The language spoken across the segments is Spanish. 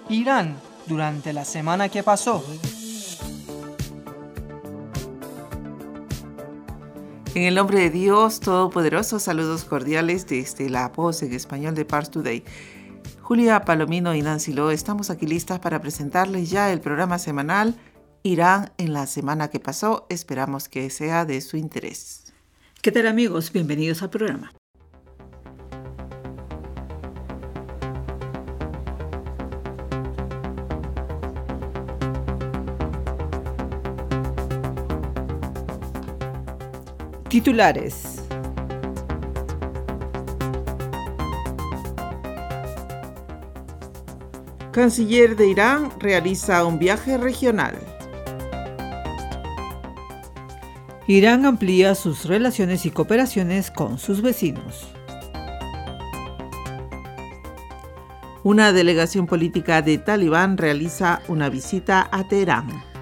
Irán durante la semana que pasó. En el nombre de Dios Todopoderoso, saludos cordiales desde la voz en español de Pars Today. Julia Palomino y Nancy Lo estamos aquí listas para presentarles ya el programa semanal Irán en la semana que pasó. Esperamos que sea de su interés. ¿Qué tal, amigos? Bienvenidos al programa. Titulares. Canciller de Irán realiza un viaje regional. Irán amplía sus relaciones y cooperaciones con sus vecinos. Una delegación política de Talibán realiza una visita a Teherán.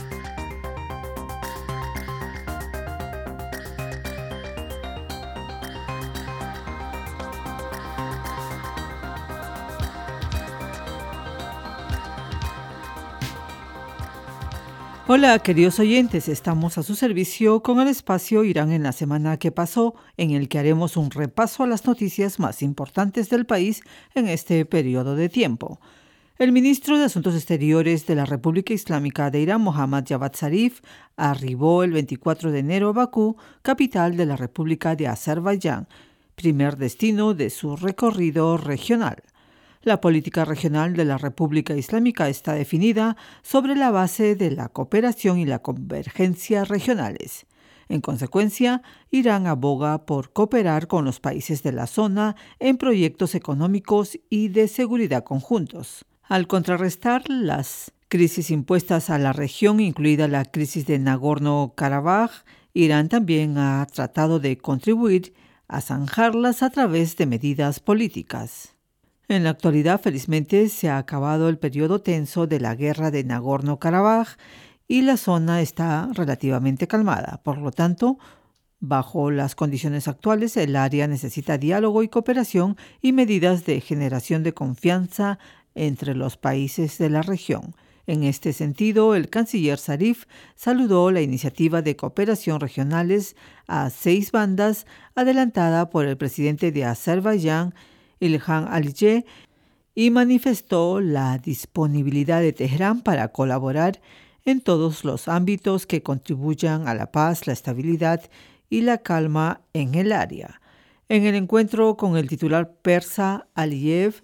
Hola, queridos oyentes, estamos a su servicio con el espacio Irán en la semana que pasó, en el que haremos un repaso a las noticias más importantes del país en este periodo de tiempo. El ministro de Asuntos Exteriores de la República Islámica de Irán, Mohammad Javad Zarif, arribó el 24 de enero a Bakú, capital de la República de Azerbaiyán, primer destino de su recorrido regional. La política regional de la República Islámica está definida sobre la base de la cooperación y la convergencia regionales. En consecuencia, Irán aboga por cooperar con los países de la zona en proyectos económicos y de seguridad conjuntos. Al contrarrestar las crisis impuestas a la región, incluida la crisis de Nagorno-Karabaj, Irán también ha tratado de contribuir a zanjarlas a través de medidas políticas. En la actualidad, felizmente, se ha acabado el periodo tenso de la guerra de Nagorno-Karabaj y la zona está relativamente calmada. Por lo tanto, bajo las condiciones actuales, el área necesita diálogo y cooperación y medidas de generación de confianza entre los países de la región. En este sentido, el canciller Zarif saludó la iniciativa de cooperación regionales a 6 bandas adelantada por el presidente de Azerbaiyán, Ilham Aliyev, y manifestó la disponibilidad de Teherán para colaborar en todos los ámbitos que contribuyan a la paz, la estabilidad y la calma en el área. En el encuentro con el titular persa, Aliyev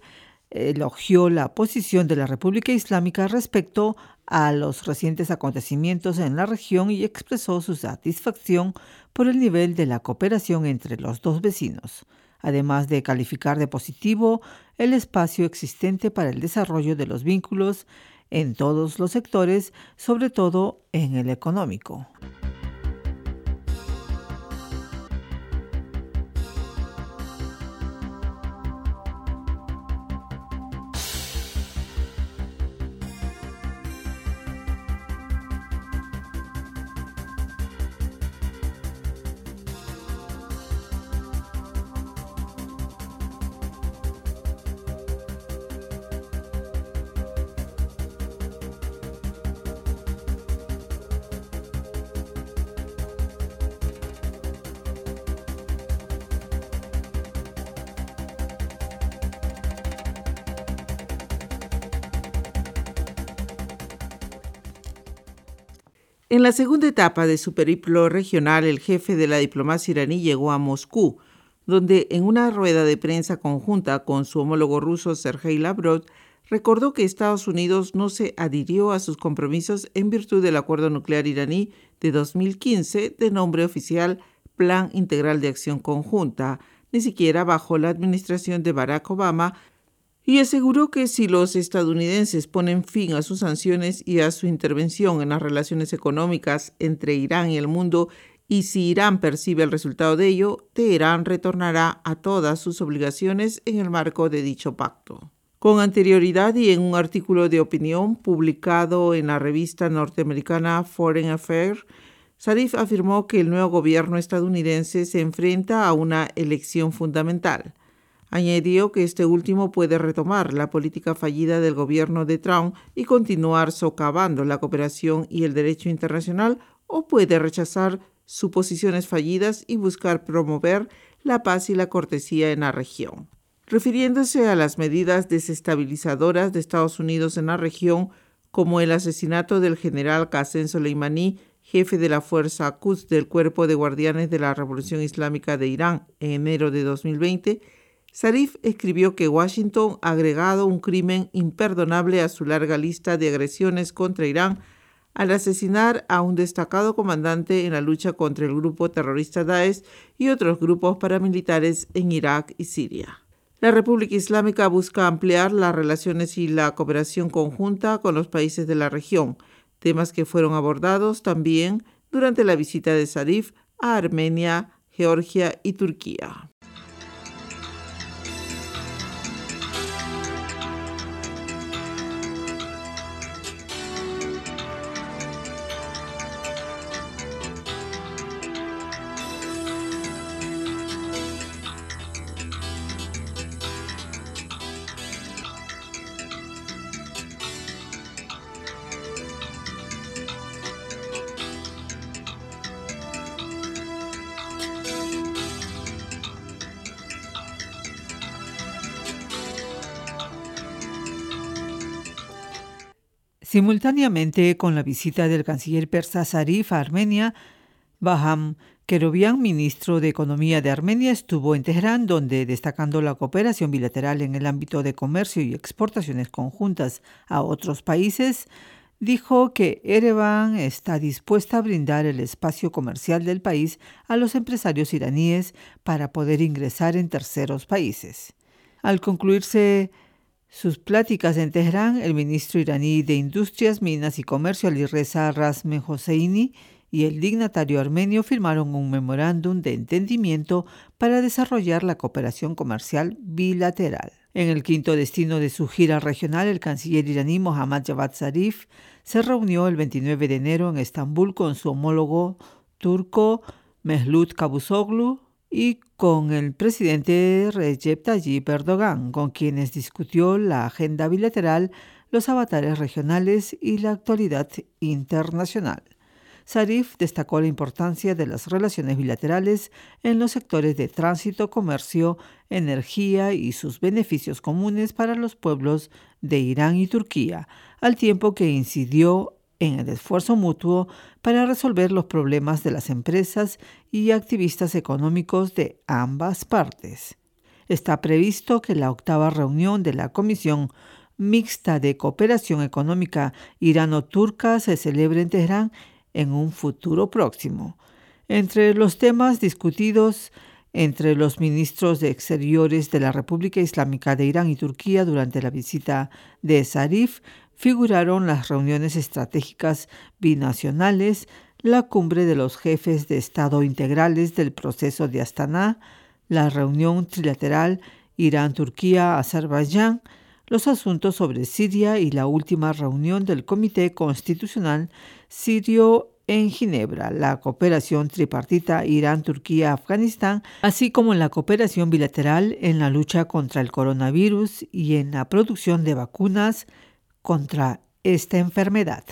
elogió la posición de la República Islámica respecto a los recientes acontecimientos en la región y expresó su satisfacción por el nivel de la cooperación entre los dos vecinos, además de calificar de positivo el espacio existente para el desarrollo de los vínculos en todos los sectores, sobre todo en el económico. En la segunda etapa de su periplo regional, el jefe de la diplomacia iraní llegó a Moscú, donde en una rueda de prensa conjunta con su homólogo ruso Sergei Lavrov, recordó que Estados Unidos no se adhirió a sus compromisos en virtud del acuerdo nuclear iraní de 2015 de nombre oficial Plan Integral de Acción Conjunta, ni siquiera bajo la administración de Barack Obama, y aseguró que si los estadounidenses ponen fin a sus sanciones y a su intervención en las relaciones económicas entre Irán y el mundo, y si Irán percibe el resultado de ello, Teherán retornará a todas sus obligaciones en el marco de dicho pacto. Con anterioridad y en un artículo de opinión publicado en la revista norteamericana Foreign Affairs, Zarif afirmó que el nuevo gobierno estadounidense se enfrenta a una elección fundamental: Añadió que este último puede retomar la política fallida del gobierno de Trump y continuar socavando la cooperación y el derecho internacional, o puede rechazar suposiciones fallidas y buscar promover la paz y la cortesía en la región. Refiriéndose a las medidas desestabilizadoras de Estados Unidos en la región, como el asesinato del general Qasem Soleimani, jefe de la Fuerza Quds del Cuerpo de Guardianes de la Revolución Islámica de Irán en enero de 2020, Zarif escribió que Washington ha agregado un crimen imperdonable a su larga lista de agresiones contra Irán al asesinar a un destacado comandante en la lucha contra el grupo terrorista Daesh y otros grupos paramilitares en Irak y Siria. La República Islámica busca ampliar las relaciones y la cooperación conjunta con los países de la región, temas que fueron abordados también durante la visita de Zarif a Armenia, Georgia y Turquía. Simultáneamente con la visita del canciller persa Zarif a Armenia, Baham Kerobian, ministro de Economía de Armenia, estuvo en Teherán, donde, destacando la cooperación bilateral en el ámbito de comercio y exportaciones conjuntas a otros países, dijo que Ereván está dispuesta a brindar el espacio comercial del país a los empresarios iraníes para poder ingresar en terceros países. Al concluirse sus pláticas en Teherán, el ministro iraní de Industrias, Minas y Comercio, Alireza Razmen Hosseini, y el dignatario armenio firmaron un memorándum de entendimiento para desarrollar la cooperación comercial bilateral. En el quinto destino de su gira regional, el canciller iraní Mohammad Javad Zarif se reunió el 29 de enero en Estambul con su homólogo turco Mevlut Cavusoglu y con el presidente Recep Tayyip Erdogan, con quienes discutió la agenda bilateral, los avatares regionales y la actualidad internacional. Zarif destacó la importancia de las relaciones bilaterales en los sectores de tránsito, comercio, energía y sus beneficios comunes para los pueblos de Irán y Turquía, al tiempo que incidió en el esfuerzo mutuo para resolver los problemas de las empresas y activistas económicos de ambas partes. Está previsto que la octava reunión de la Comisión Mixta de Cooperación Económica Irano-Turca se celebre en Teherán en un futuro próximo. Entre los temas discutidos entre los ministros de Exteriores de la República Islámica de Irán y Turquía durante la visita de Zarif figuraron las reuniones estratégicas binacionales, la cumbre de los jefes de Estado integrales del proceso de Astana, la reunión trilateral Irán-Turquía-Azerbaiyán, los asuntos sobre Siria y la última reunión del Comité Constitucional Sirio en Ginebra, la cooperación tripartita Irán-Turquía-Afganistán, así como la cooperación bilateral en la lucha contra el coronavirus y en la producción de vacunas contra esta enfermedad.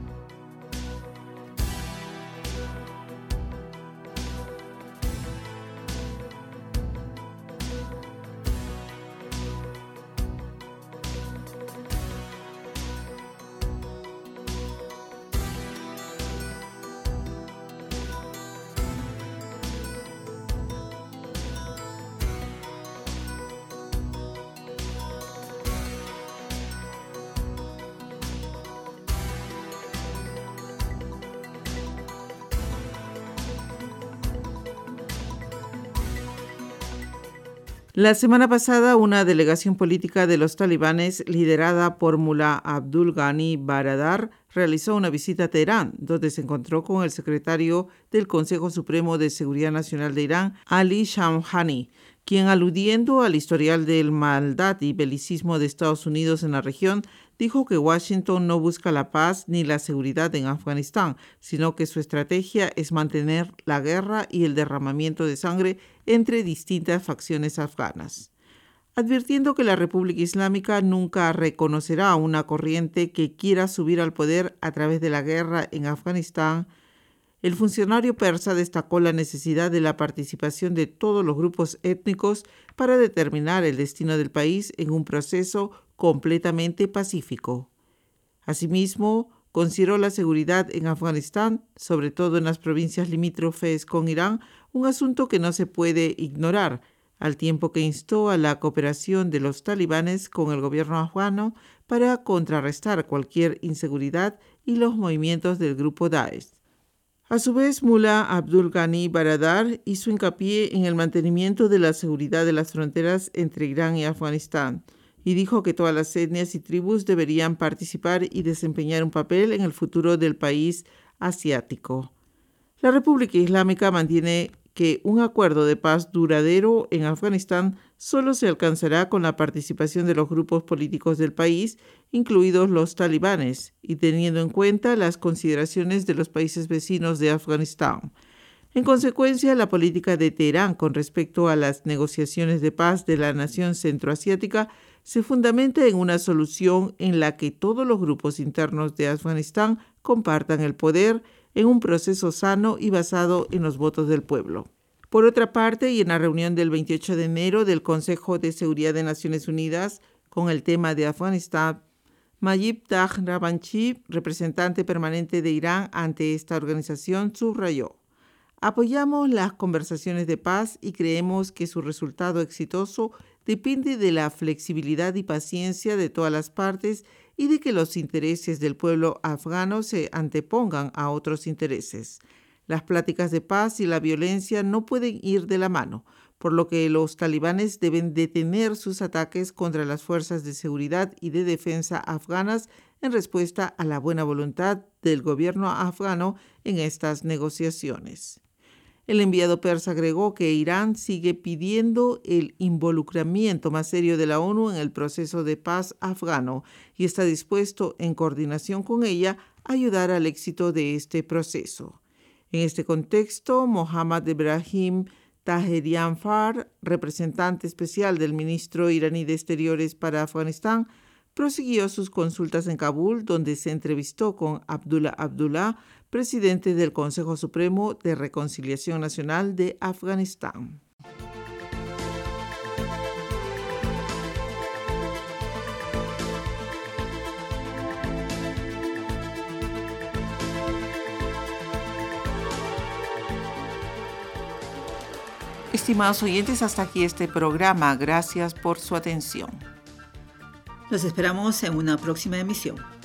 La semana pasada, una delegación política de los talibanes, liderada por Mullah Abdul Ghani Baradar, realizó una visita a Teherán, donde se encontró con el secretario del Consejo Supremo de Seguridad Nacional de Irán, Ali Shamkhani, quien, aludiendo al historial del maldad y belicismo de Estados Unidos en la región, dijo que Washington no busca la paz ni la seguridad en Afganistán, sino que su estrategia es mantener la guerra y el derramamiento de sangre entre distintas facciones afganas. advirtiendo que la República Islámica nunca reconocerá una corriente que quiera subir al poder a través de la guerra en Afganistán. El funcionario persa destacó la necesidad de la participación de todos los grupos étnicos para determinar el destino del país en un proceso completamente pacífico. Asimismo, consideró la seguridad en Afganistán, sobre todo en las provincias limítrofes con Irán, un asunto que no se puede ignorar, al tiempo que instó a la cooperación de los talibanes con el gobierno afgano para contrarrestar cualquier inseguridad y los movimientos del grupo Daesh. A su vez, Mullah Abdul Ghani Baradar hizo hincapié en el mantenimiento de la seguridad de las fronteras entre Irán y Afganistán y dijo que todas las etnias y tribus deberían participar y desempeñar un papel en el futuro del país asiático. La República Islámica mantiene que un acuerdo de paz duradero en Afganistán solo se alcanzará con la participación de los grupos políticos del país, incluidos los talibanes, y teniendo en cuenta las consideraciones de los países vecinos de Afganistán. En consecuencia, la política de Teherán con respecto a las negociaciones de paz de la nación centroasiática se fundamenta en una solución en la que todos los grupos internos de Afganistán compartan el poder en un proceso sano y basado en los votos del pueblo. Por otra parte, y en la reunión del 28 de enero del Consejo de Seguridad de Naciones Unidas con el tema de Afganistán, Majid Takht Ravanchi, representante permanente de Irán ante esta organización, subrayó: apoyamos las conversaciones de paz y creemos que su resultado exitoso depende de la flexibilidad y paciencia de todas las partes y de que los intereses del pueblo afgano se antepongan a otros intereses. Las pláticas de paz y la violencia no pueden ir de la mano, por lo que los talibanes deben detener sus ataques contra las fuerzas de seguridad y de defensa afganas en respuesta a la buena voluntad del gobierno afgano en estas negociaciones. El enviado persa agregó que Irán sigue pidiendo el involucramiento más serio de la ONU en el proceso de paz afgano y está dispuesto, en coordinación con ella, a ayudar al éxito de este proceso. En este contexto, Mohammad Ebrahim Taherianfar, representante especial del ministro iraní de Exteriores para Afganistán, prosiguió sus consultas en Kabul, donde se entrevistó con Abdullah Abdullah, presidente del Consejo Supremo de Reconciliación Nacional de Afganistán. Estimados oyentes, hasta aquí este programa. Gracias por su atención. Los esperamos en una próxima emisión.